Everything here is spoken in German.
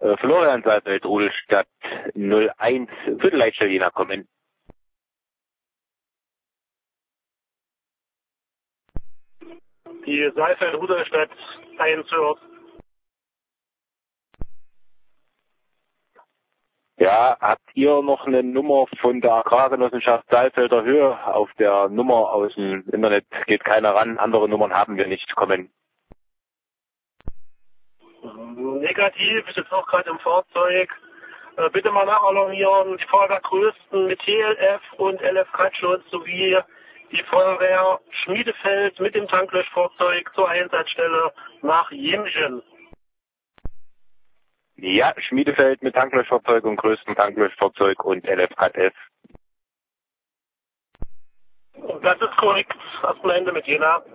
Florian Saalfeld, Rudelstadt 01, Viertelleitstelle Jena, kommen. Die Saalfeld Rudelstadt 1 hört. Ja, habt ihr noch eine Nummer von der Agrargenossenschaft Saalfelder Höhe? Auf der Nummer aus dem Internet geht keiner ran. Andere Nummern haben wir nicht. Kommen. Negativ, ist jetzt auch gerade im Fahrzeug. Bitte mal nachalarmieren. Die Fahrwerkgrößten mit TLF und LF Kaltschutz sowie die Feuerwehr Schmiedefeld mit dem Tanklöschfahrzeug zur Einsatzstelle nach Jemchen. Ja, Schmiedefeld mit Tanklöschfahrzeug und größten Tanklöschfahrzeug und LF-KF. Das ist korrekt. Erstmal Ende mit Jena.